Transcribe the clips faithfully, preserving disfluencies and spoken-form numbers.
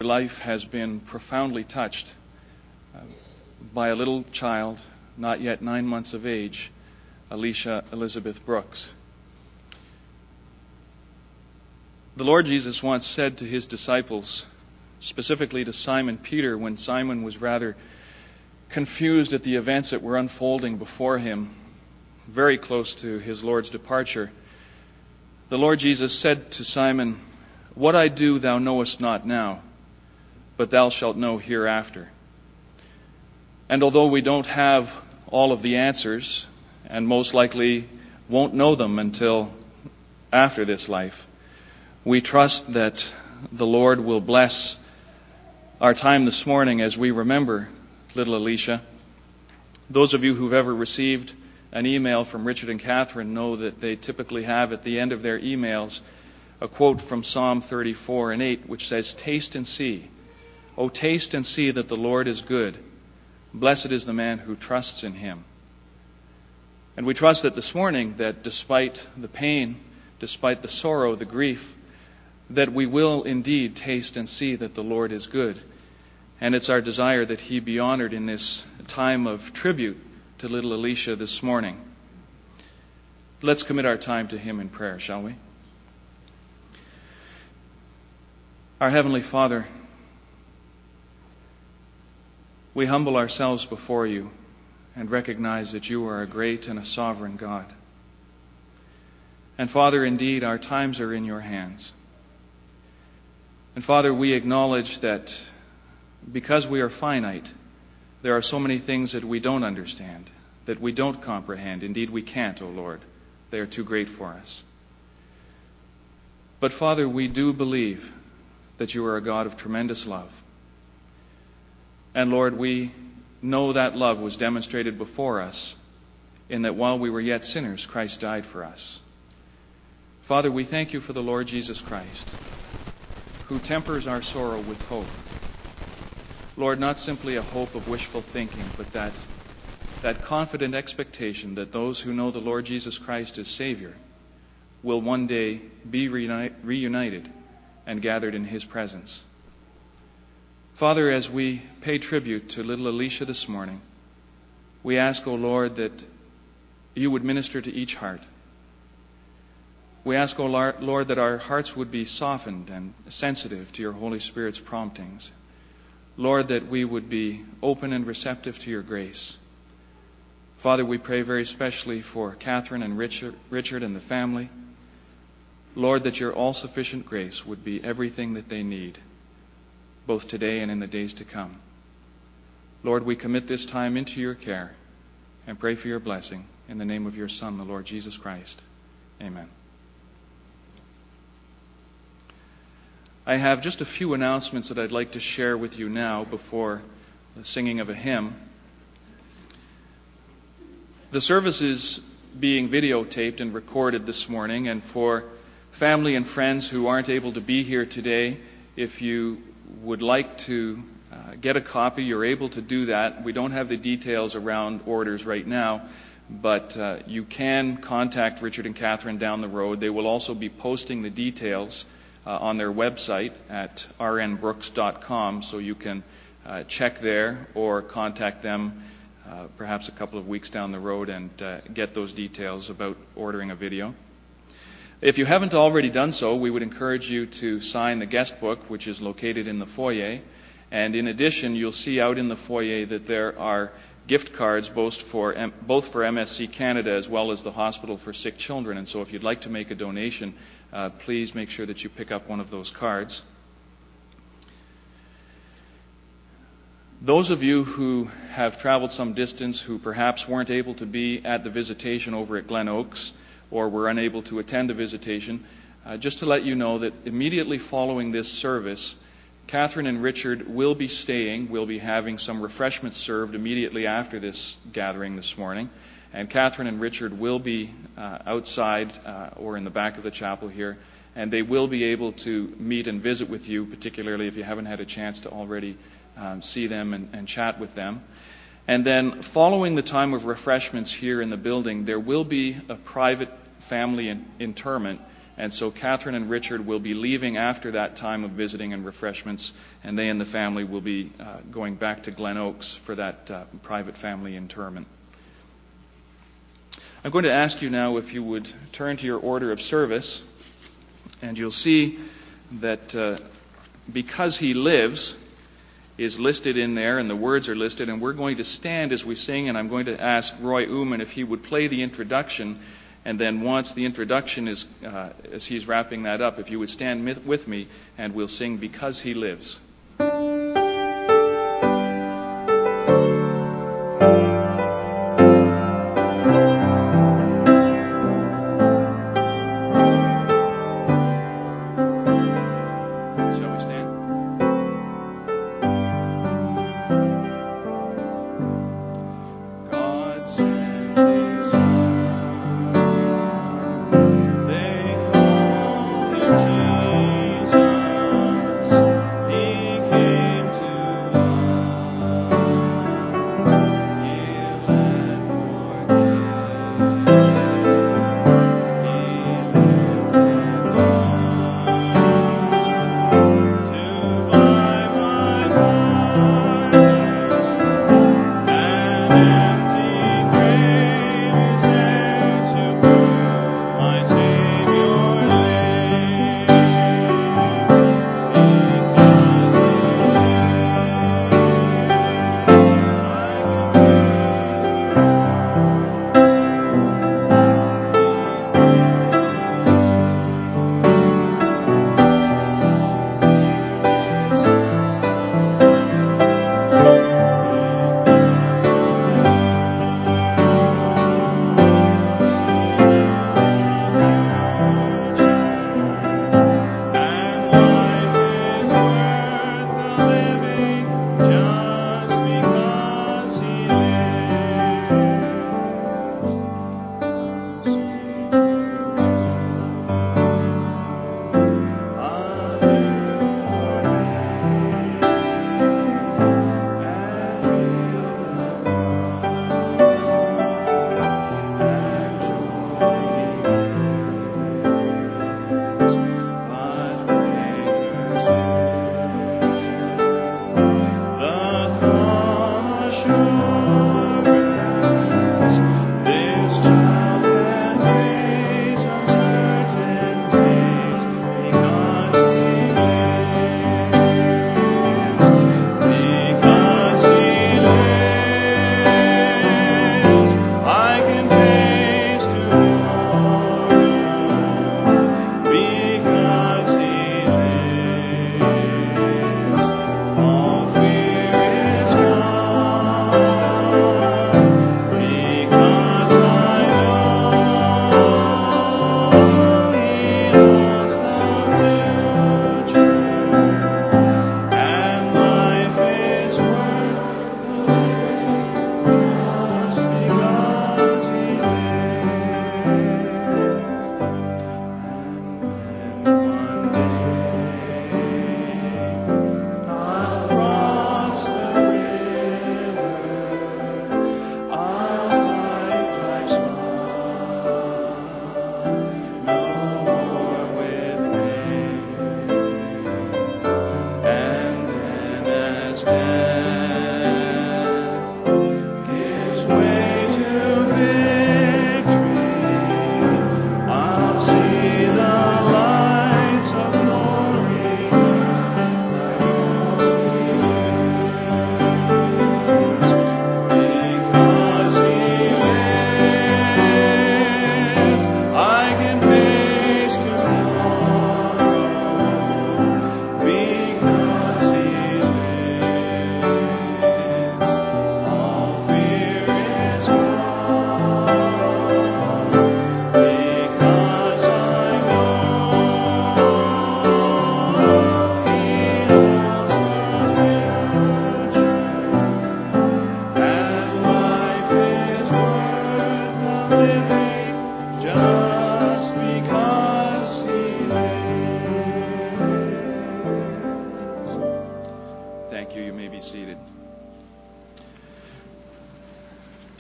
life has been profoundly touched uh, by a little child, not yet nine months of age, Alicia Elizabeth Brooks. The Lord Jesus once said to his disciples, specifically to Simon Peter, when Simon was rather confused at the events that were unfolding before him, very close to his Lord's departure, the Lord Jesus said to Simon, "What I do thou knowest not now, but thou shalt know hereafter." And although we don't have all of the answers, and most likely won't know them until after this life, we trust that the Lord will bless our time this morning as we remember little Alicia. Those of you who've ever received an email from Richard and Catherine know that they typically have at the end of their emails a quote from Psalm thirty-four and eight, which says, "Taste and see, O taste and see that the Lord is good. Blessed is the man who trusts in him." And we trust that this morning, that despite the pain, despite the sorrow, the grief, that we will indeed taste and see that the Lord is good. And it's our desire that he be honored in this time of tribute to little Alicia this morning. Let's commit our time to him in prayer, shall we? Our Heavenly Father, we humble ourselves before you and recognize that you are a great and a sovereign God. And Father, indeed, our times are in your hands. And Father, we acknowledge that because we are finite, there are so many things that we don't understand, that we don't comprehend. Indeed, we can't, O Lord. They are too great for us. But Father, we do believe that you are a God of tremendous love. And Lord, we know that love was demonstrated before us in that while we were yet sinners, Christ died for us. Father, we thank you for the Lord Jesus Christ, who tempers our sorrow with hope. Lord, not simply a hope of wishful thinking, but that, that confident expectation that those who know the Lord Jesus Christ as Savior will one day be reuni- reunited and gathered in his presence. Father, as we pay tribute to little Alicia this morning, we ask, O Lord, that you would minister to each heart. We ask, O Lord, that our hearts would be softened and sensitive to your Holy Spirit's promptings. Lord, that we would be open and receptive to your grace. Father, we pray very specially for Catherine and Richard, Richard and the family. Lord, that your all-sufficient grace would be everything that they need, both today and in the days to come. Lord, we commit this time into your care and pray for your blessing in the name of your Son, the Lord Jesus Christ. Amen. I have just a few announcements that I'd like to share with you now before the singing of a hymn. The service is being videotaped and recorded this morning, and for family and friends who aren't able to be here today, if you would like to uh, get a copy, you're able to do that. We don't have the details around orders right now, but uh, you can contact Richard and Catherine down the road. They will also be posting the details Uh, on their website at r n brooks dot com, so you can uh, check there or contact them uh, perhaps a couple of weeks down the road and uh, get those details about ordering a video. If you haven't already done so, we would encourage you to sign the guest book, which is located in the foyer. And in addition, you'll see out in the foyer that there are gift cards both for both for M S C Canada as well as the Hospital for Sick Children. And so if you'd like to make a donation, uh, please make sure that you pick up one of those cards. Those of you who have traveled some distance, who perhaps weren't able to be at the visitation over at Glen Oaks or were unable to attend the visitation, uh, just to let you know that immediately following this service, Catherine and Richard will be staying. We'll be having some refreshments served immediately after this gathering this morning. And Catherine and Richard will be uh, outside uh, or in the back of the chapel here, and they will be able to meet and visit with you, particularly if you haven't had a chance to already um, see them and, and chat with them. And then following the time of refreshments here in the building, there will be a private family in- interment And so Catherine and Richard will be leaving after that time of visiting and refreshments, and they and the family will be uh, going back to Glen Oaks for that uh, private family interment. I'm going to ask you now if you would turn to your order of service, and you'll see that uh, because he lives is listed in there, and the words are listed, and we're going to stand as we sing, and I'm going to ask Roy Uman if he would play the introduction. And then once the introduction is, uh, as he's wrapping that up, if you would stand with me and we'll sing Because He Lives.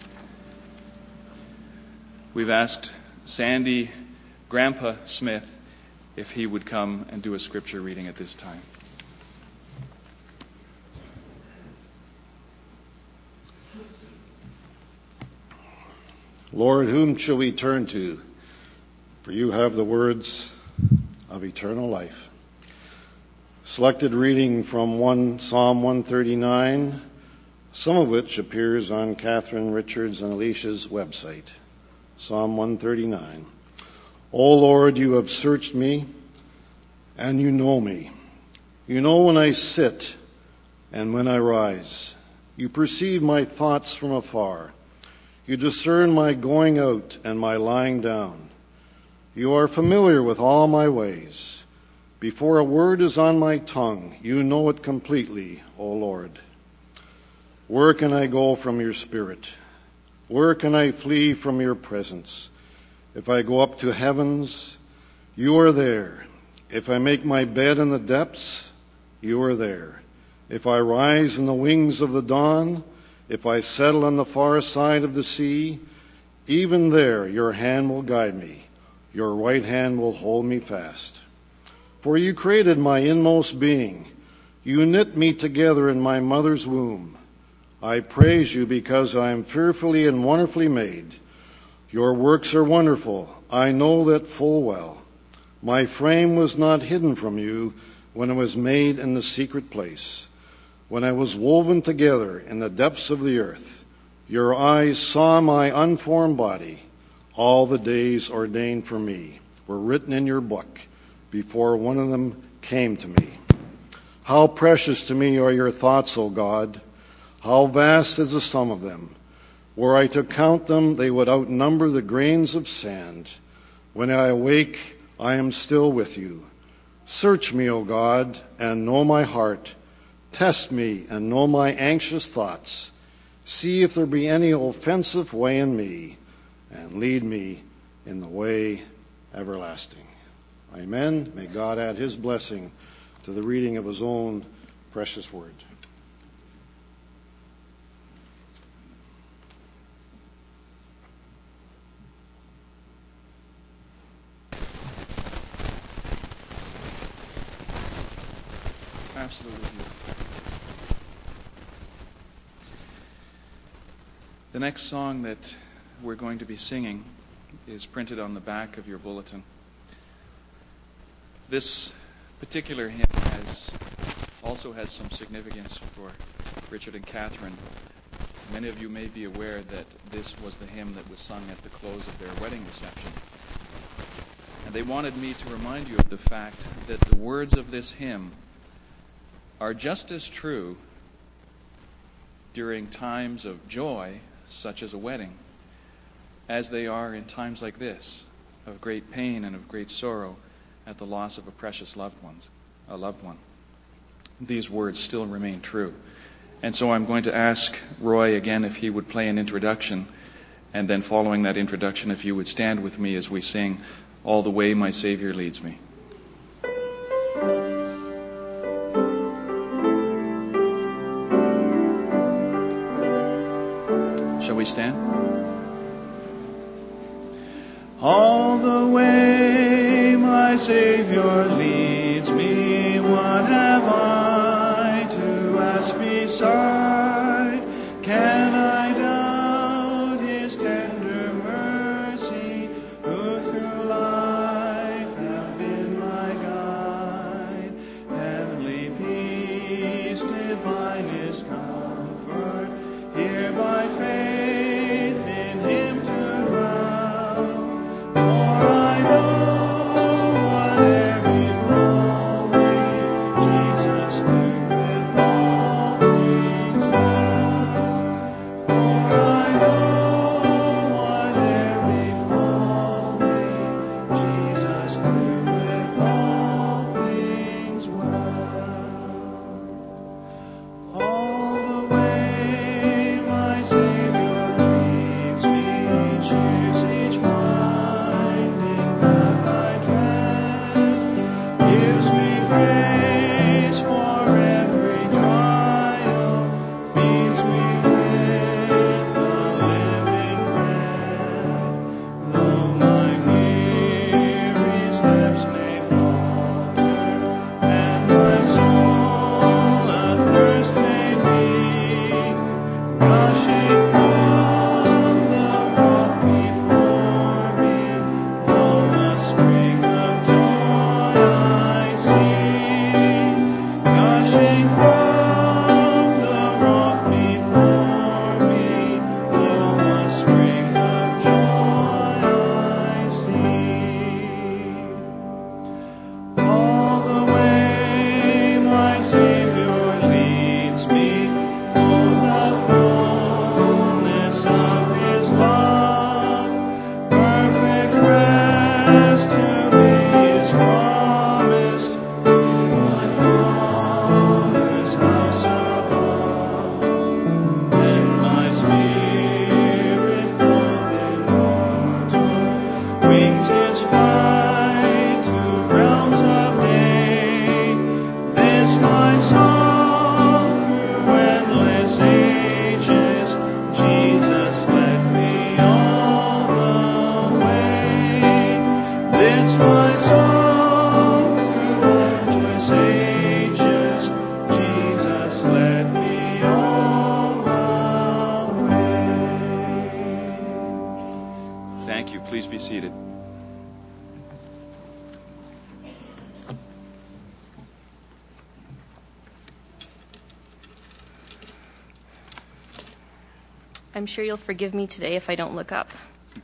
We've asked Sandy Grandpa Smith if he would come and do a scripture reading at this time. Lord, whom shall we turn to? For you have the words of eternal life. Selected reading from one Psalm one thirty-nine, some of which appears on Catherine Richards and Alicia's website. Psalm one thirty-nine. O Lord, you have searched me, and you know me. You know when I sit and when I rise. You perceive my thoughts from afar. You discern my going out and my lying down. You are familiar with all my ways. Before a word is on my tongue, you know it completely, O Lord. Where can I go from your spirit? Where can I flee from your presence? If I go up to heavens, you are there. If I make my bed in the depths, you are there. If I rise in the wings of the dawn, if I settle on the far side of the sea, even there your hand will guide me. Your right hand will hold me fast. For you created my inmost being. You knit me together in my mother's womb. I praise you because I am fearfully and wonderfully made. Your works are wonderful. I know that full well. My frame was not hidden from you when it was made in the secret place. When I was woven together in the depths of the earth, your eyes saw my unformed body. All the days ordained for me were written in your book before one of them came to me. How precious to me are your thoughts, O God. How vast is the sum of them. Were I to count them, they would outnumber the grains of sand. When I awake, I am still with you. Search me, O God, and know my heart. Test me and know my anxious thoughts. See if there be any offensive way in me, and lead me in the way everlasting. Amen. May God add his blessing to the reading of his own precious word. Absolutely beautiful. The next song that we're going to be singing is printed on the back of your bulletin. This particular hymn has also has some significance for Richard and Catherine. Many of you may be aware that this was the hymn that was sung at the close of their wedding reception. And they wanted me to remind you of the fact that the words of this hymn are just as true during times of joy, such as a wedding, as they are in times like this, of great pain and of great sorrow at the loss of a precious loved ones, a loved one. These words still remain true. And so I'm going to ask Roy again if he would play an introduction, and then following that introduction, if you would stand with me as we sing All the Way My Savior Leads Me. Shall we stand? All the way my Savior leads me, what have I to ask beside? Can I doubt his tender mercy, who through life have been my guide? Heavenly peace, divinest comfort, here by faith in him to dwell. For I know whate'er befall me, Jesus doeth all things well. For I know whate'er befall me, Jesus doeth all things well. All the way my Savior Please be seated. I'm sure you'll forgive me today if I don't look up.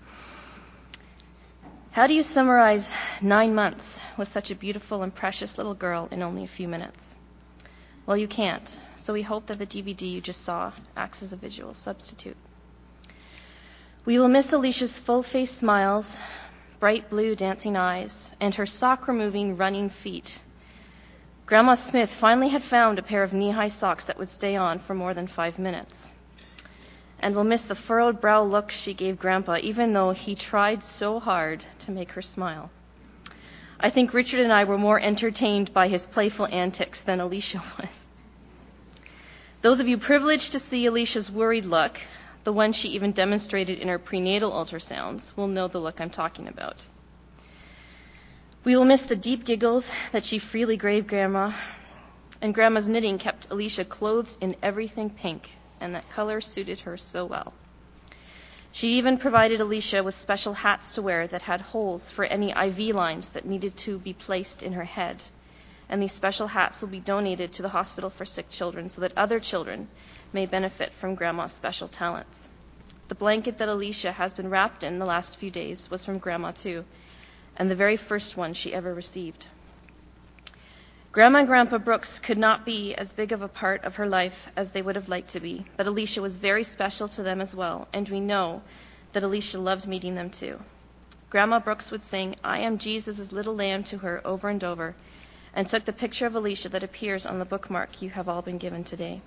How do you summarize nine months with such a beautiful and precious little girl in only a few minutes? Well, you can't, so we hope that the D V D you just saw acts as a visual substitute. We will miss Alicia's full-face smiles, bright blue dancing eyes, and her sock-removing running feet. Grandma Smith finally had found a pair of knee-high socks that would stay on for more than five minutes. And we'll miss the furrowed brow look she gave Grandpa, even though he tried so hard to make her smile. I think Richard and I were more entertained by his playful antics than Alicia was. Those of you privileged to see Alicia's worried look, the one she even demonstrated in her prenatal ultrasounds, will know the look I'm talking about. We will miss the deep giggles that she freely gave Grandma, and Grandma's knitting kept Alicia clothed in everything pink, and that color suited her so well. She even provided Alicia with special hats to wear that had holes for any I V lines that needed to be placed in her head. And these special hats will be donated to the Hospital for Sick Children so that other children may benefit from Grandma's special talents. The blanket that Alicia has been wrapped in the last few days was from Grandma too, and the very first one she ever received. Grandma and Grandpa Brooks could not be as big of a part of her life as they would have liked to be, but Alicia was very special to them as well, and we know that Alicia loved meeting them too. Grandma Brooks would sing, "I am Jesus' little lamb" to her over and over, and took the picture of Alicia that appears on the bookmark you have all been given today.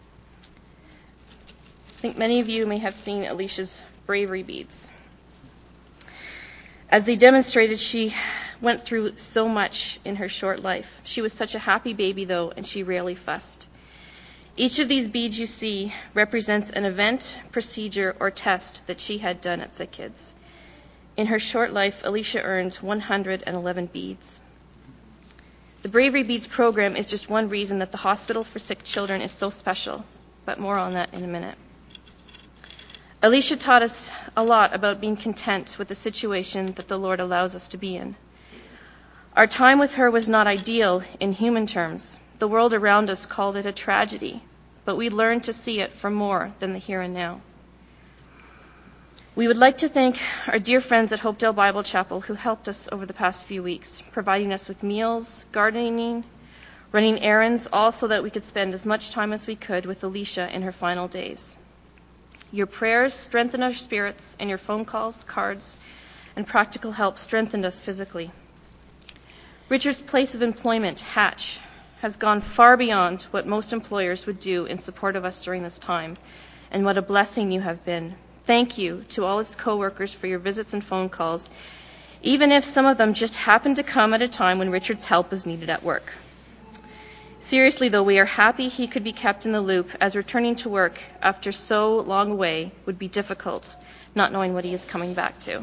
I think many of you may have seen Alicia's bravery beads. As they demonstrated, she went through so much in her short life. She was such a happy baby, though, and she rarely fussed. Each of these beads you see represents an event, procedure, or test that she had done at Sick Kids. In her short life, Alicia earned one hundred eleven beads. The Bravery Beads program is just one reason that the Hospital for Sick Children is so special, but more on that in a minute. Alicia taught us a lot about being content with the situation that the Lord allows us to be in. Our time with her was not ideal in human terms. The world around us called it a tragedy, but we learned to see it for more than the here and now. We would like to thank our dear friends at Hopedale Bible Chapel who helped us over the past few weeks, providing us with meals, gardening, running errands, all so that we could spend as much time as we could with Alicia in her final days. Your prayers strengthened our spirits, and your phone calls, cards, and practical help strengthened us physically. Richard's place of employment, Hatch, has gone far beyond what most employers would do in support of us during this time, and what a blessing you have been. Thank you to all his co-workers for your visits and phone calls, even if some of them just happened to come at a time when Richard's help was needed at work. Seriously, though, we are happy he could be kept in the loop, as returning to work after so long away would be difficult, not knowing what he is coming back to.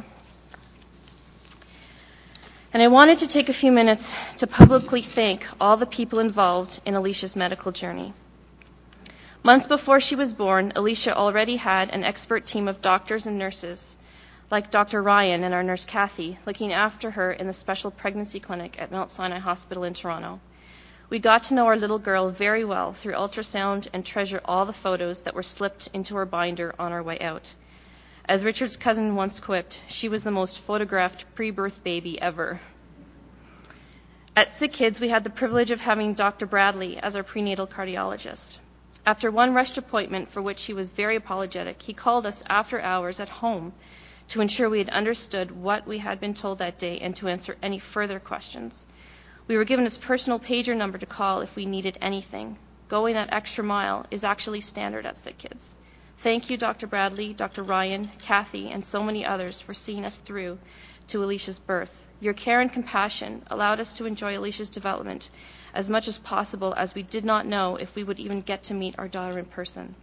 And I wanted to take a few minutes to publicly thank all the people involved in Alicia's medical journey. Months before she was born, Alicia already had an expert team of doctors and nurses, like Doctor Ryan and our nurse Kathy, looking after her in the special pregnancy clinic at Mount Sinai Hospital in Toronto. We got to know our little girl very well through ultrasound and treasure all the photos that were slipped into her binder on our way out. As Richard's cousin once quipped, she was the most photographed pre-birth baby ever. At Sick Kids, we had the privilege of having Doctor Bradley as our prenatal cardiologist. After one rushed appointment for which he was very apologetic, he called us after hours at home to ensure we had understood what we had been told that day and to answer any further questions. We were given his personal pager number to call if we needed anything. Going that extra mile is actually standard at Sick Kids. Thank you, Doctor Bradley, Doctor Ryan, Kathy, and so many others for seeing us through to Alicia's birth. Your care and compassion allowed us to enjoy Alicia's development as much as possible, as we did not know if we would even get to meet our daughter in person.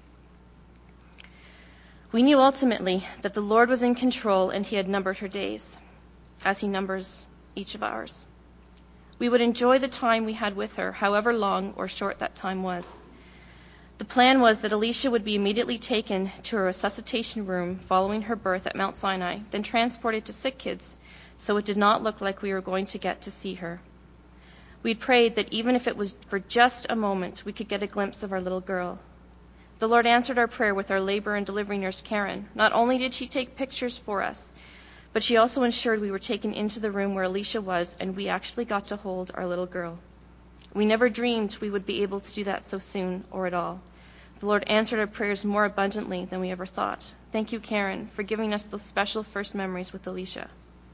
We knew ultimately that the Lord was in control and he had numbered her days, as he numbers each of ours. We would enjoy the time we had with her, however long or short that time was. The plan was that Alicia would be immediately taken to a resuscitation room following her birth at Mount Sinai, then transported to Sick Kids, so it did not look like we were going to get to see her. We'd prayed that even if it was for just a moment, we could get a glimpse of our little girl. The Lord answered our prayer with our labor and delivery nurse, Karen. Not only did she take pictures for us, but she also ensured we were taken into the room where Alicia was, and we actually got to hold our little girl. We never dreamed we would be able to do that so soon or at all. The Lord answered our prayers more abundantly than we ever thought. Thank you, Karen, for giving us those special first memories with Alicia.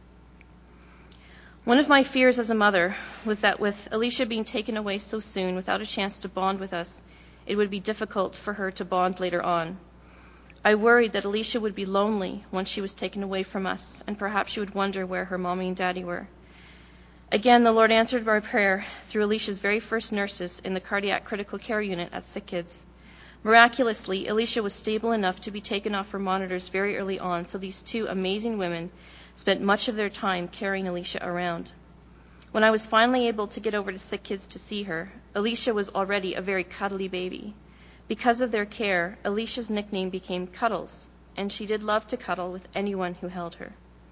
One of my fears as a mother was that with Alicia being taken away so soon without a chance to bond with us, it would be difficult for her to bond later on. I worried that Alicia would be lonely once she was taken away from us, and perhaps she would wonder where her mommy and daddy were. Again, the Lord answered my prayer through Alicia's very first nurses in the cardiac critical care unit at Sick Kids. Miraculously, Alicia was stable enough to be taken off her monitors very early on, so these two amazing women spent much of their time carrying Alicia around. When I was finally able to get over to Sick Kids to see her, Alicia was already a very cuddly baby. Because of their care, Alicia's nickname became Cuddles, and she did love to cuddle with anyone who held her.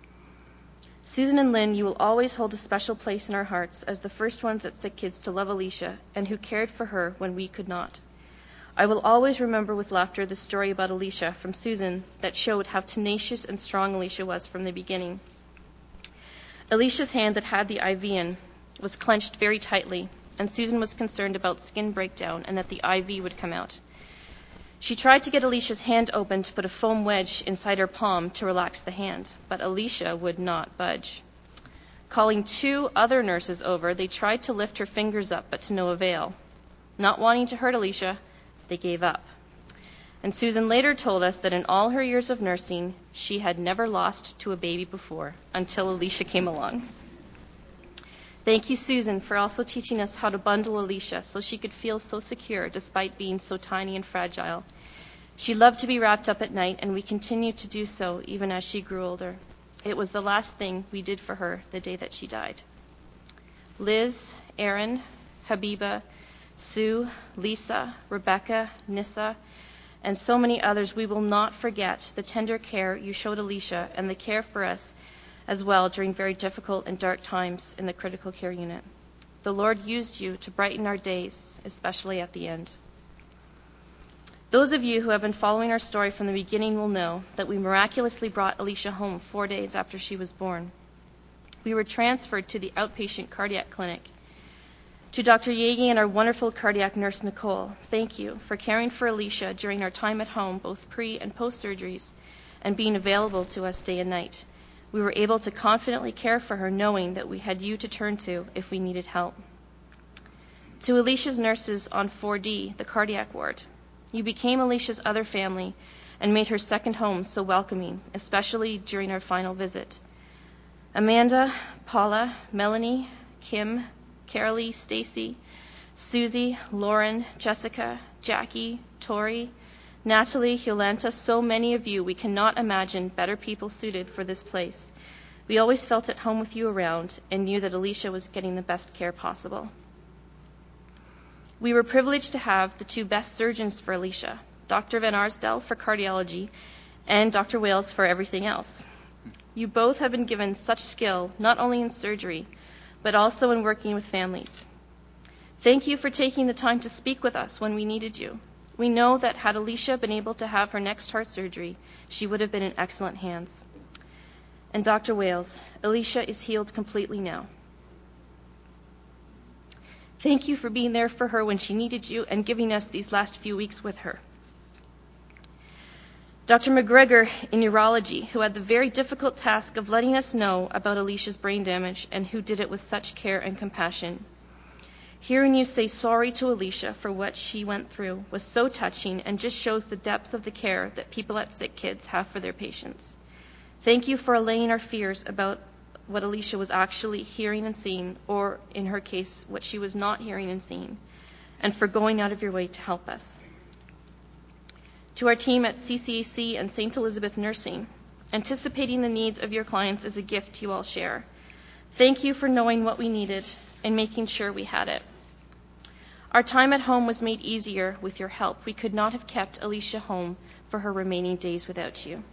Susan and Lynn, you will always hold a special place in our hearts as the first ones at Sick Kids to love Alicia and who cared for her when we could not. I will always remember with laughter the story about Alicia from Susan that showed how tenacious and strong Alicia was from the beginning. Alicia's hand that had the I V in was clenched very tightly, and Susan was concerned about skin breakdown and that the I V would come out. She tried to get Alicia's hand open to put a foam wedge inside her palm to relax the hand, but Alicia would not budge. Calling two other nurses over, they tried to lift her fingers up, but to no avail. Not wanting to hurt Alicia, they gave up. And Susan later told us that in all her years of nursing, she had never lost to a baby before until Alicia came along. Thank you, Susan, for also teaching us how to bundle Alicia so she could feel so secure despite being so tiny and fragile. She loved to be wrapped up at night, and we continued to do so even as she grew older. It was the last thing we did for her the day that she died. Liz, Erin, Habiba, Sue, Lisa, Rebecca, Nissa, and so many others, we will not forget the tender care you showed Alicia and the care for us as well during very difficult and dark times in the critical care unit. The Lord used you to brighten our days, especially at the end. Those of you who have been following our story from the beginning will know that we miraculously brought Alicia home four days after she was born. We were transferred to the outpatient cardiac clinic. To Doctor Yagi and our wonderful cardiac nurse, Nicole, thank you for caring for Alicia during our time at home, both pre- and post-surgeries, and being available to us day and night. We were able to confidently care for her, knowing that we had you to turn to if we needed help. To Alicia's nurses on four D, the cardiac ward, you became Alicia's other family and made her second home so welcoming, especially during our final visit. Amanda, Paula, Melanie, Kim, Carolee, Stacy, Susie, Lauren, Jessica, Jackie, Tori, Natalie, Yolanta, so many of you, we cannot imagine better people suited for this place. We always felt at home with you around and knew that Alicia was getting the best care possible. We were privileged to have the two best surgeons for Alicia, Doctor Van Arsdale for cardiology and Doctor Wales for everything else. You both have been given such skill, not only in surgery, but also in working with families. Thank you for taking the time to speak with us when we needed you. We know that had Alicia been able to have her next heart surgery, she would have been in excellent hands. And Doctor Wales, Alicia is healed completely now. Thank you for being there for her when she needed you and giving us these last few weeks with her. Doctor McGregor in neurology, who had the very difficult task of letting us know about Alicia's brain damage and who did it with such care and compassion. Hearing you say sorry to Alicia for what she went through was so touching and just shows the depths of the care that people at Sick Kids have for their patients. Thank you for allaying our fears about what Alicia was actually hearing and seeing, or in her case, what she was not hearing and seeing, and for going out of your way to help us. To our team at C C A C and Saint Elizabeth Nursing, anticipating the needs of your clients is a gift you all share. Thank you for knowing what we needed and making sure we had it. Our time at home was made easier with your help. We could not have kept Alicia home for her remaining days without you.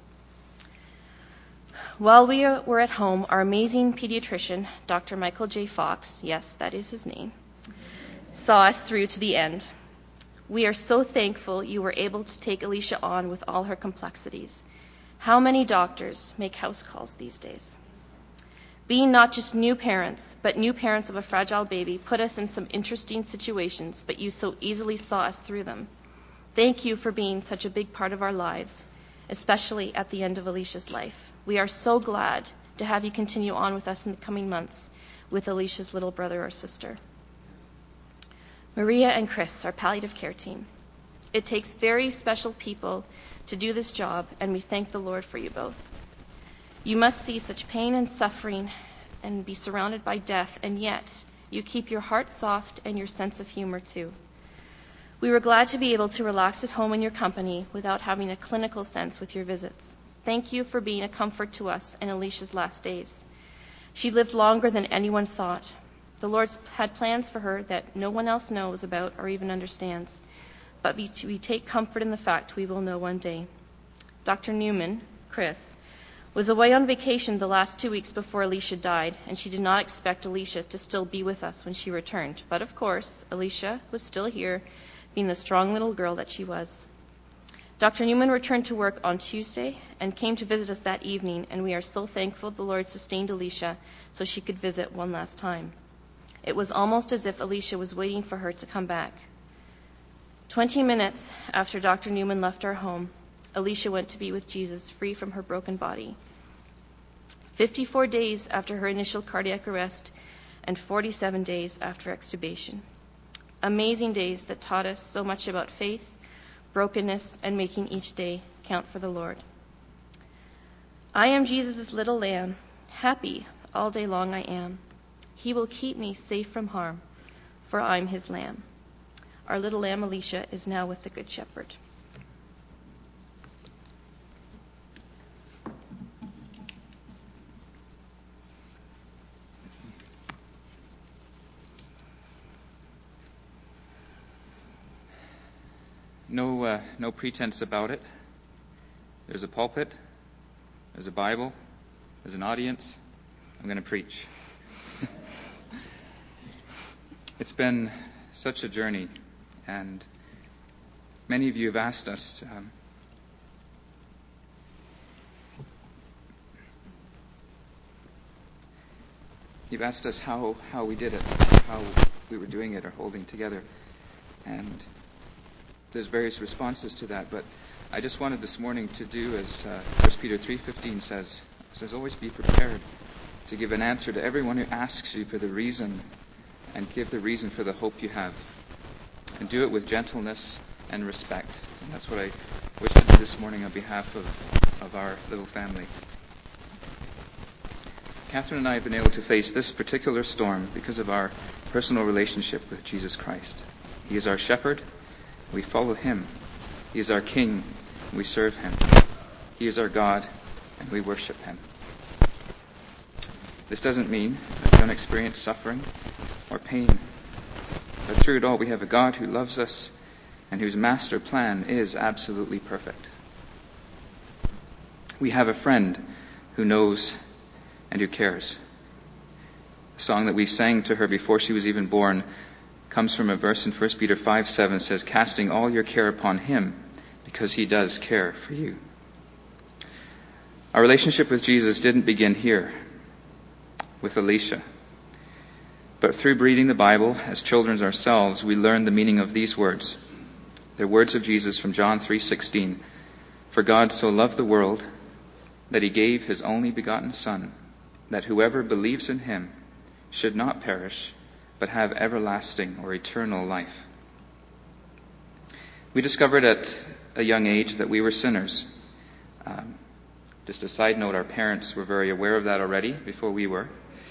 While we were at home, our amazing pediatrician, Doctor Michael J. Fox, yes, that is his name, saw us through to the end. We are so thankful you were able to take Alicia on with all her complexities. How many doctors make house calls these days? Being not just new parents, but new parents of a fragile baby put us in some interesting situations, but you so easily saw us through them. Thank you for being such a big part of our lives, especially at the end of Alicia's life. We are so glad to have you continue on with us in the coming months with Alicia's little brother or sister. Maria and Chris, our palliative care team. It takes very special people to do this job, and we thank the Lord for you both. You must see such pain and suffering and be surrounded by death, and yet you keep your heart soft and your sense of humor too. We were glad to be able to relax at home in your company without having a clinical sense with your visits. Thank you for being a comfort to us in Alicia's last days. She lived longer than anyone thought. The Lord's had plans for her that no one else knows about or even understands, but we, we take comfort in the fact we will know one day. Doctor Newman, Chris, was away on vacation the last two weeks before Alicia died, and she did not expect Alicia to still be with us when she returned. But of course, Alicia was still here, being the strong little girl that she was. Doctor Newman returned to work on Tuesday and came to visit us that evening, and we are so thankful the Lord sustained Alicia so she could visit one last time. It was almost as if Alicia was waiting for her to come back. Twenty minutes after Doctor Newman left our home, Alicia went to be with Jesus, free from her broken body. fifty-four days after her initial cardiac arrest and forty-seven days after extubation. Amazing days that taught us so much about faith, brokenness, and making each day count for the Lord. I am Jesus' little lamb, happy all day long I am. He will keep me safe from harm, for I'm his lamb. Our little lamb Alicia is now with the Good Shepherd. No, uh, no pretense about it. There's a pulpit, there's a Bible, there's an audience. I'm going to preach. It's been such a journey, and many of you have asked us, um, you've asked us how, how we did it, how we were doing it or holding together, and there's various responses to that, but I just wanted this morning to do as uh, First Peter three fifteen says, it says, always be prepared to give an answer to everyone who asks you for the reason, and give the reason for the hope you have. And do it with gentleness and respect. And that's what I wish to do this morning on behalf of, of our little family. Catherine and I have been able to face this particular storm because of our personal relationship with Jesus Christ. He is our shepherd. We follow him. He is our king. We serve him. He is our God, and we worship him. This doesn't mean that we don't experience suffering or pain, but through it all we have a God who loves us and whose master plan is absolutely perfect. We have a friend who knows and who cares. The song that we sang to her before she was even born comes from a verse in First Peter five seven, says, casting all your care upon him because he does care for you. Our relationship with Jesus didn't begin here with Alicia. But through reading the Bible as children ourselves, we learn the meaning of these words. They're words of Jesus from John three sixteen. For God so loved the world that he gave his only begotten Son, that whoever believes in him should not perish, but have everlasting or eternal life. We discovered at a young age that we were sinners. Um, just a side note, our parents were very aware of that already before we were.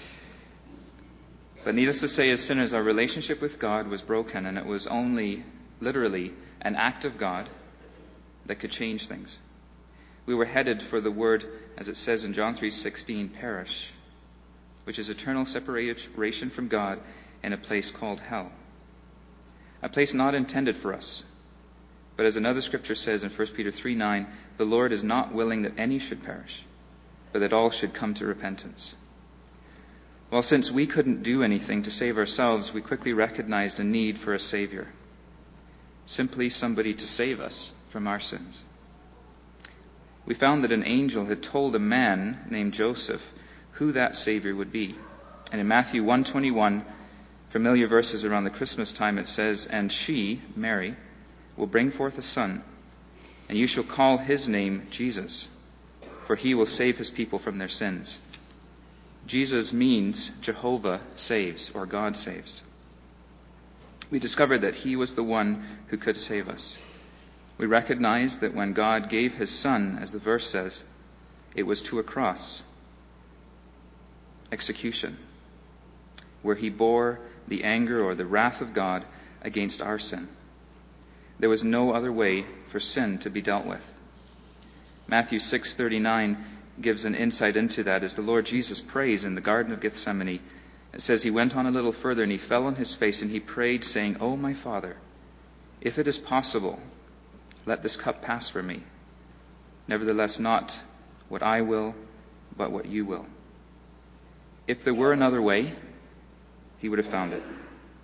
But needless to say, as sinners, our relationship with God was broken, and it was only, literally, an act of God that could change things. We were headed for the word, as it says in John three sixteen, perish, which is eternal separation from God in a place called hell. A place not intended for us. But as another scripture says in First Peter three nine, the Lord is not willing that any should perish, but that all should come to repentance. Well, since we couldn't do anything to save ourselves, we quickly recognized a need for a Savior. Simply somebody to save us from our sins. We found that an angel had told a man named Joseph who that Savior would be. And in Matthew one twenty-one, familiar verses around the Christmas time, it says, and she, Mary, will bring forth a son, and you shall call his name Jesus, for he will save his people from their sins. Jesus means Jehovah saves, or God saves. We discovered that he was the one who could save us. We recognized that when God gave his Son, as the verse says, it was to a cross, execution, where he bore the anger or the wrath of God against our sin. There was no other way for sin to be dealt with. Matthew six thirty-nine gives an insight into that as the Lord Jesus prays in the Garden of Gethsemane. It says he went on a little further and he fell on his face and he prayed, saying, O my Father, if it is possible, let this cup pass from me. Nevertheless, not what I will, but what you will. If there were another way, he would have found it.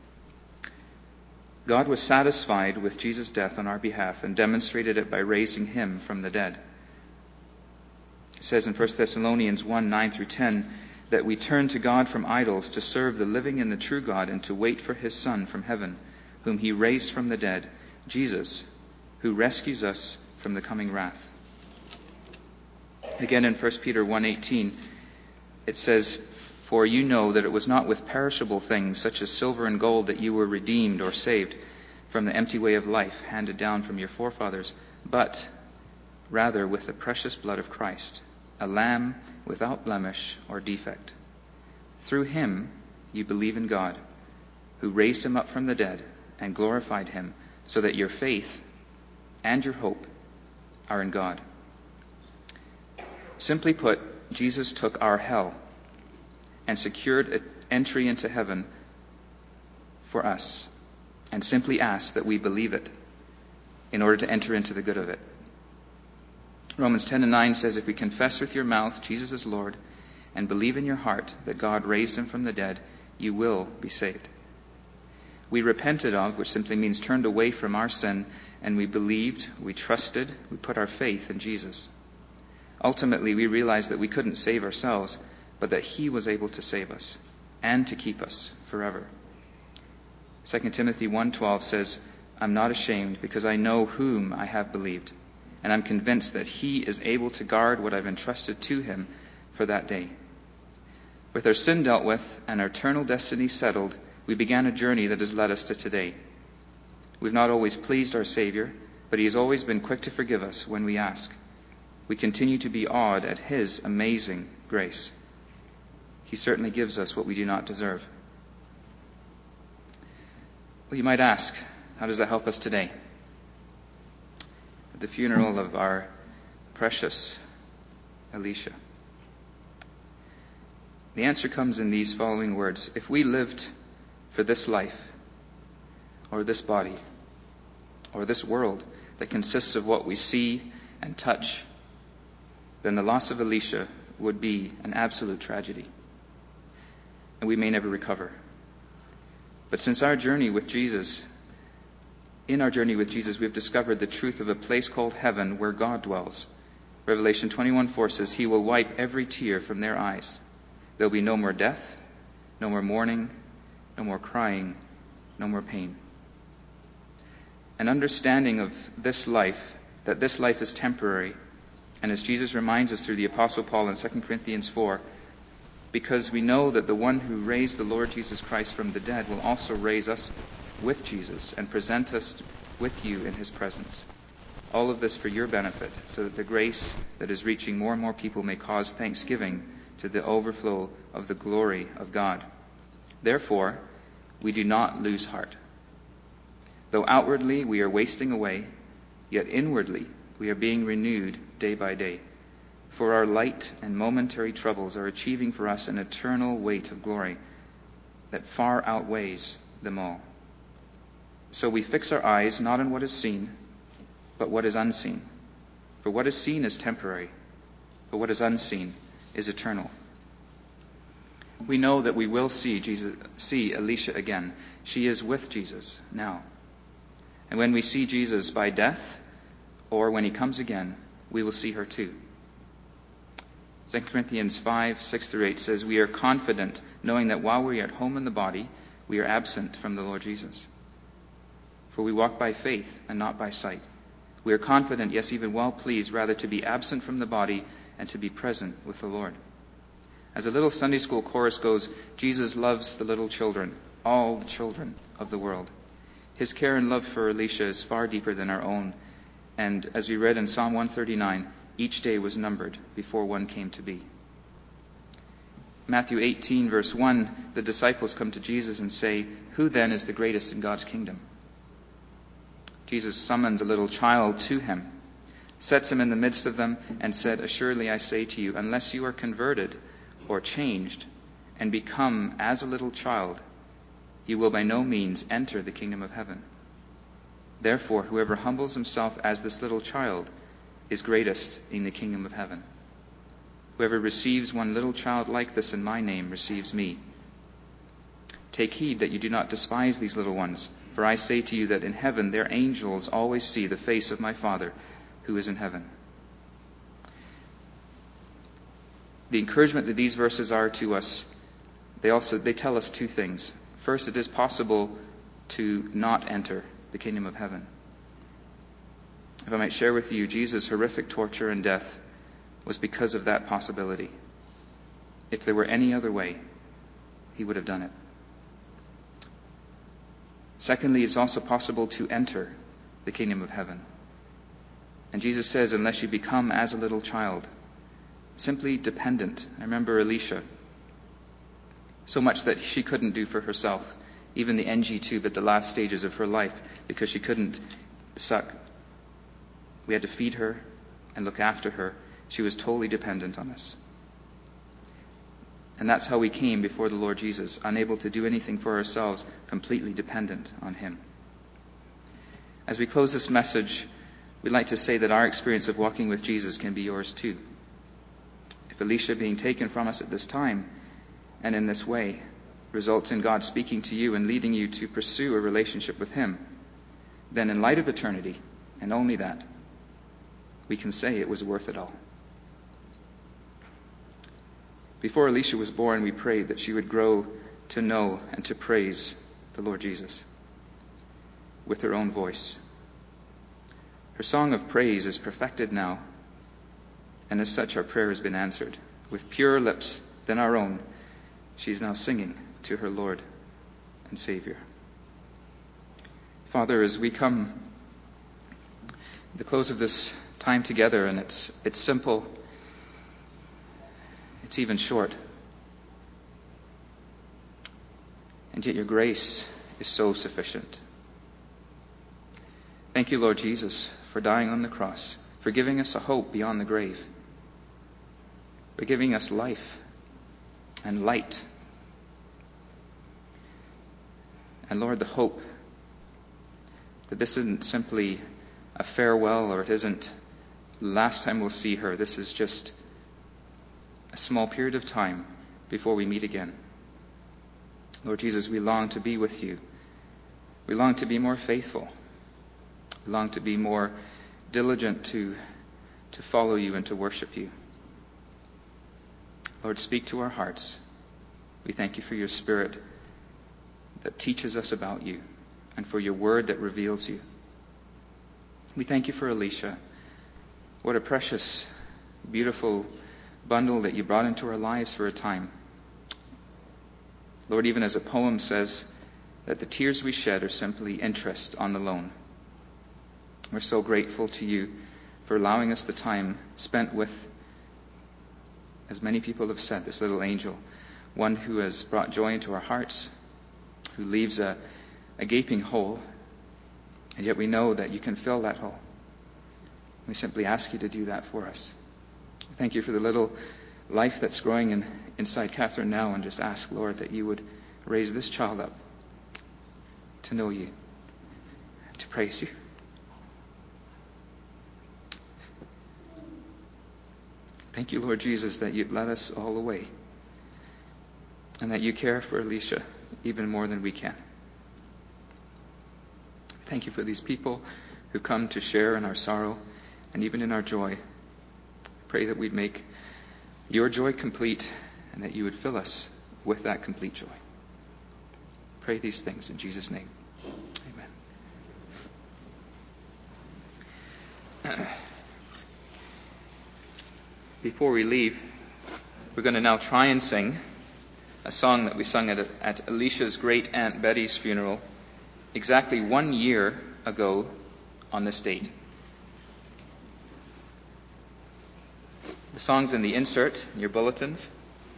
God was satisfied with Jesus' death on our behalf and demonstrated it by raising him from the dead. It says in First Thessalonians one nine through ten that we turn to God from idols to serve the living and the true God and to wait for his Son from heaven, whom he raised from the dead, Jesus, who rescues us from the coming wrath. Again in First Peter one eighteen, it says, for you know that it was not with perishable things such as silver and gold that you were redeemed or saved from the empty way of life handed down from your forefathers, but rather with the precious blood of Christ, a lamb without blemish or defect. Through him you believe in God, who raised him up from the dead and glorified him, so that your faith and your hope are in God. Simply put, Jesus took our hell and secured an entry into heaven for us, and simply asked that we believe it in order to enter into the good of it. Romans ten and nine says, if we confess with your mouth Jesus is Lord and believe in your heart that God raised him from the dead, you will be saved. We repented of, which simply means turned away from our sin, and we believed, we trusted, we put our faith in Jesus. Ultimately, we realized that we couldn't save ourselves, but that he was able to save us and to keep us forever. Second Timothy one twelve says, I'm not ashamed because I know whom I have believed, and I'm convinced that he is able to guard what I've entrusted to him for that day. With our sin dealt with and our eternal destiny settled, we began a journey that has led us to today. We've not always pleased our Savior, but he has always been quick to forgive us when we ask. We continue to be awed at his amazing grace. He certainly gives us what we do not deserve. Well, you might ask, how does that help us today? At the funeral of our precious Alicia. The answer comes in these following words. If we lived for this life, or this body, or this world that consists of what we see and touch, then the loss of Alicia would be an absolute tragedy, and we may never recover. But since our journey with Jesus, in our journey with Jesus, we've discovered the truth of a place called heaven where God dwells. Revelation twenty-one four says, He will wipe every tear from their eyes. There'll be no more death, no more mourning, no more crying, no more pain. An understanding of this life, that this life is temporary, and as Jesus reminds us through the Apostle Paul in Second Corinthians four, because we know that the one who raised the Lord Jesus Christ from the dead will also raise us with Jesus and present us with you in his presence. All of this for your benefit, so that the grace that is reaching more and more people may cause thanksgiving to the overflow of the glory of God. Therefore, we do not lose heart. Though outwardly we are wasting away, yet inwardly we are being renewed day by day. For our light and momentary troubles are achieving for us an eternal weight of glory that far outweighs them all. So we fix our eyes not on what is seen, but what is unseen. For what is seen is temporary, but what is unseen is eternal. We know that we will see Jesus, see Alicia again. She is with Jesus now. And when we see Jesus by death, or when he comes again, we will see her too. Second Corinthians five, six through eight says, We are confident, knowing that while we are at home in the body, we are absent from the Lord Jesus. For we walk by faith and not by sight. We are confident, yes, even well pleased, rather to be absent from the body and to be present with the Lord. As a little Sunday school chorus goes, Jesus loves the little children, all the children of the world. His care and love for Alicia is far deeper than our own. And as we read in Psalm one thirty-nine, each day was numbered before one came to be. Matthew eighteen, verse one, the disciples come to Jesus and say, Who then is the greatest in God's kingdom? Jesus summons a little child to him, sets him in the midst of them, and said, Assuredly I say to you, unless you are converted or changed and become as a little child, you will by no means enter the kingdom of heaven. Therefore, whoever humbles himself as this little child is greatest in the kingdom of heaven. Whoever receives one little child like this in my name receives me. Take heed that you do not despise these little ones, for I say to you that in heaven their angels always see the face of my Father who is in heaven. The encouragement that these verses are to us, they also they tell us two things. First, it is possible to not enter the kingdom of heaven. If I might share with you, Jesus' horrific torture and death was because of that possibility. If there were any other way, he would have done it. Secondly, it's also possible to enter the kingdom of heaven. And Jesus says, unless you become as a little child, simply dependent. I remember Alicia, so much that she couldn't do for herself, even the N G tube at the last stages of her life, because she couldn't suck. We had to feed her and look after her. She was totally dependent on us. And that's how we came before the Lord Jesus, unable to do anything for ourselves, completely dependent on him. As we close this message, we'd like to say that our experience of walking with Jesus can be yours too. If Alicia being taken from us at this time and in this way results in God speaking to you and leading you to pursue a relationship with him, then in light of eternity, and only that, we can say it was worth it all. Before Alicia was born, we prayed that she would grow to know and to praise the Lord Jesus with her own voice. Her song of praise is perfected now, and as such our prayer has been answered. With purer lips than our own, she is now singing to her Lord and Savior. Father, as we come at the close of this time together, and it's it's simple, it's even short, and yet your grace is so sufficient. Thank you, Lord Jesus, for dying on the cross, for giving us a hope beyond the grave, for giving us life and light. And Lord, the hope that this isn't simply a farewell, or it isn't the last time we'll see her. This is just a small period of time before we meet again. Lord Jesus, we long to be with you. We long to be more faithful. We long to be more diligent to, to follow you and to worship you. Lord, speak to our hearts. We thank you for your Spirit that teaches us about you and for your word that reveals you. We thank you for Alicia. What a precious, beautiful bundle that you brought into our lives for a time. Lord, even as a poem says, that the tears we shed are simply interest on the loan. We're so grateful to you for allowing us the time spent with, as many people have said, this little angel, one who has brought joy into our hearts, who leaves a, a gaping hole, and yet we know that you can fill that hole. We simply ask you to do that for us. Thank you for the little life that's growing in, inside Catherine now, and just ask, Lord, that you would raise this child up to know you, to praise you. Thank you, Lord Jesus, that you've led us all away, and that you care for Alicia even more than we can. Thank you for these people who come to share in our sorrow and even in our joy. I pray that we'd make your joy complete and that you would fill us with that complete joy. Pray these things in Jesus' name. Amen. Before we leave, we're going to now try and sing a song that we sung at, at Alicia's great Aunt Betty's funeral exactly one year ago on this date. The song's in the insert in your bulletins,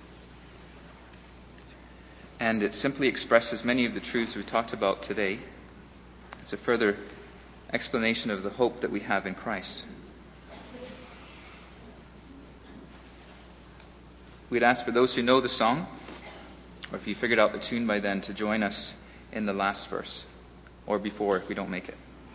and it simply expresses many of the truths we talked about today. It's a further explanation of the hope that we have in Christ. We'd ask for those who know the song, or if you figured out the tune by then, to join us in the last verse, or before if we don't make it.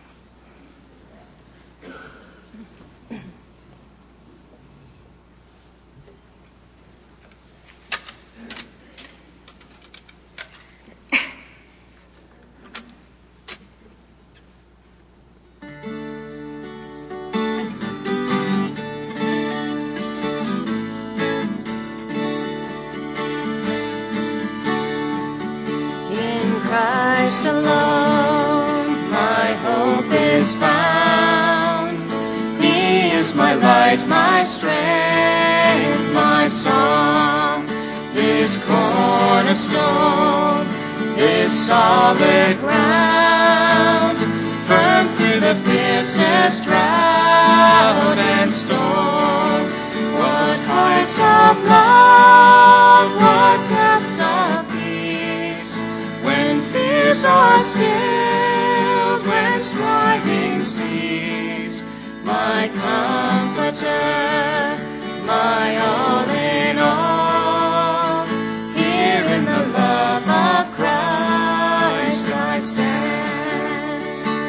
Solid ground, firm through the fiercest drought and storm. What heights of love, what depths of peace, when fears are stilled, when striving cease. My comforter, my all in all, here in the love of Christ I stand.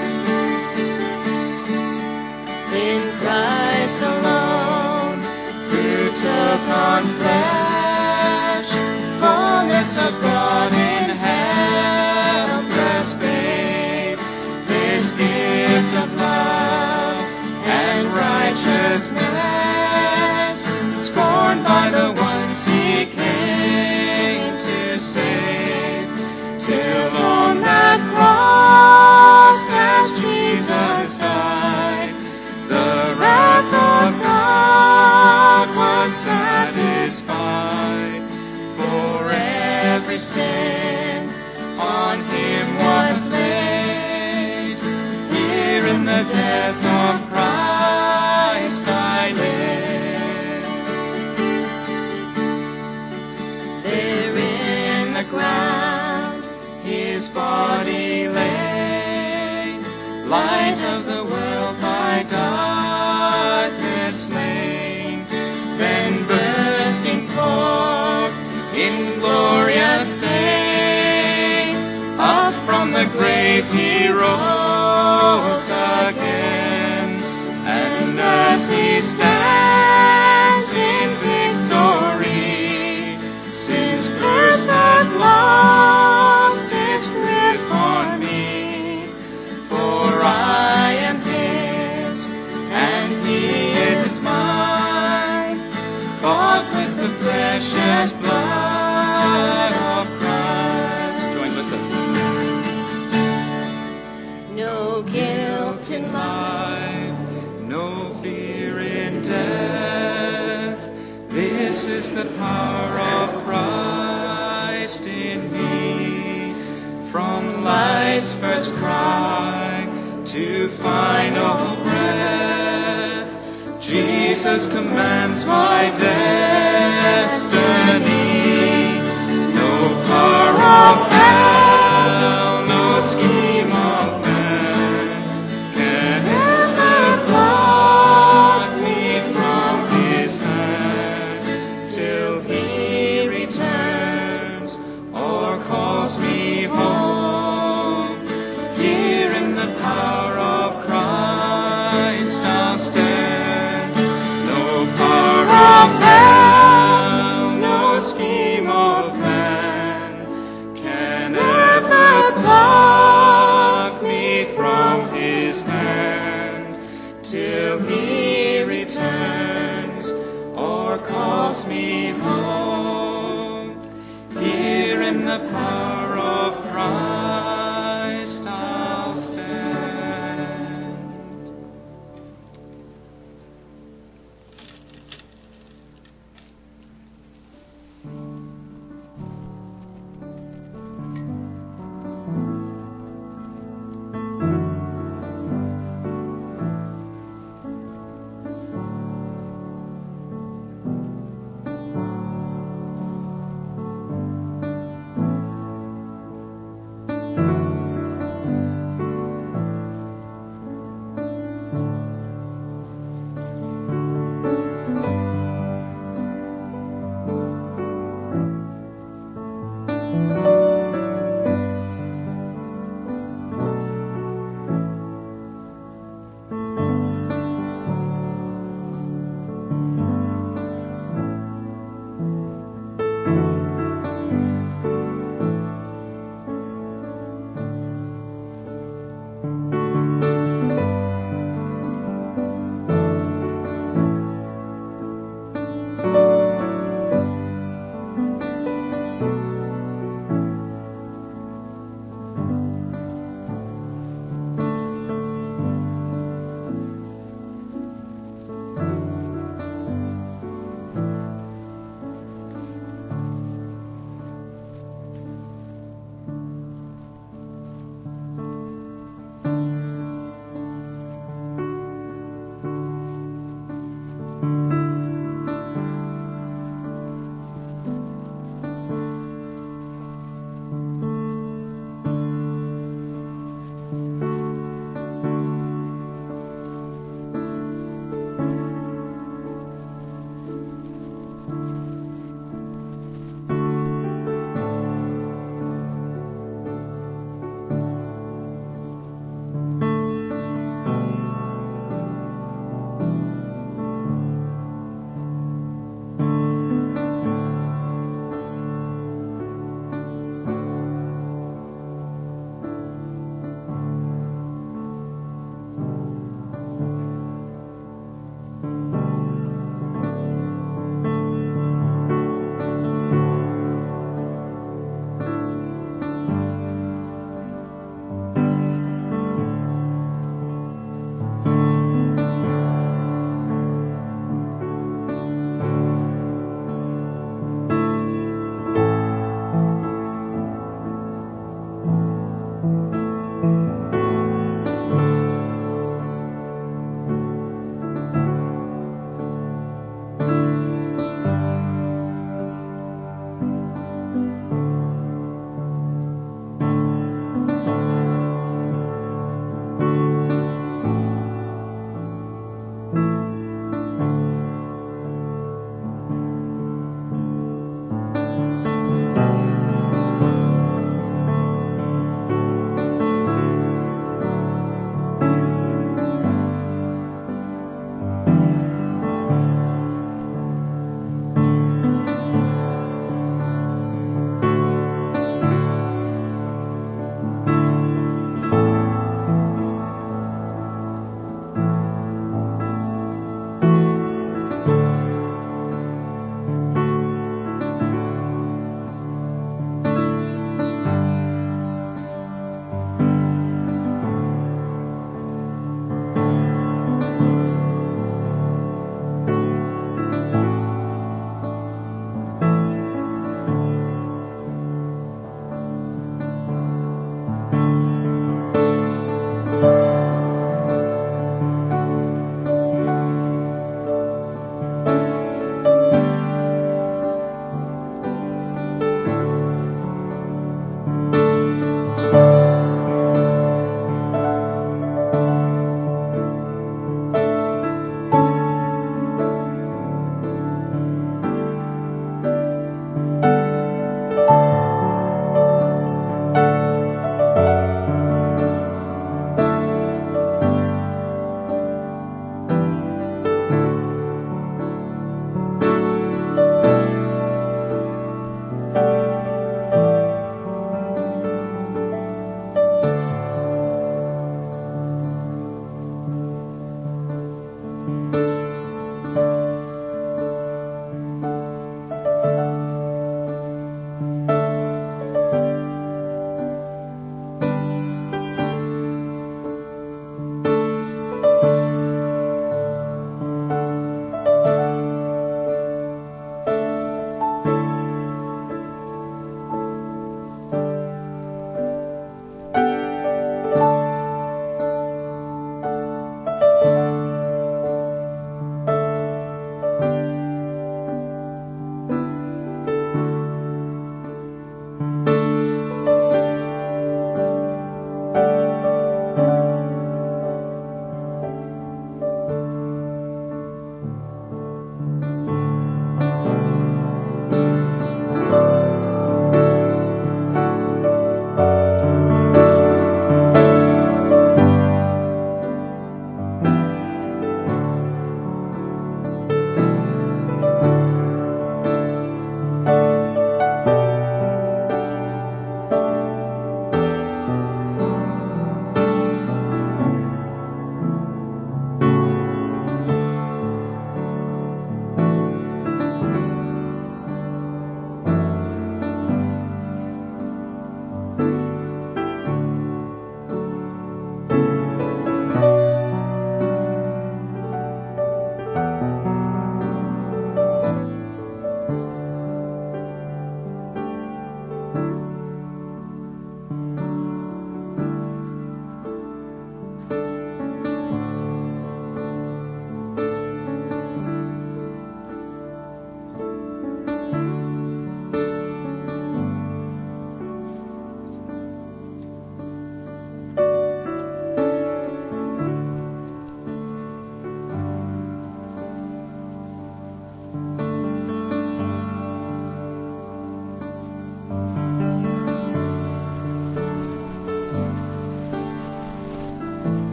In Christ alone, who took on flesh, fullness of God in helpless babe, this gift of love and righteousness, scorned by the ones he came to save, till on that cross as Jesus died, the wrath of God was satisfied. For every sin on him was laid, here in the death of Christ I live. There in the ground his body lay, light of the world by darkness slain, then bursting forth in glorious day, up from the grave he rose again, and as he stands in victory, sin's curse has lost no fear in death. This is the power of Christ in me. From life's first cry to final breath, Jesus commands my destiny. No power of hell, no scheme of man can ever pluck me from his hand till he returns or calls me home. Here in the power of Christ I'll stand. No power of hell, no scheme of man can ever pluck me from his hand till he returns or calls me home.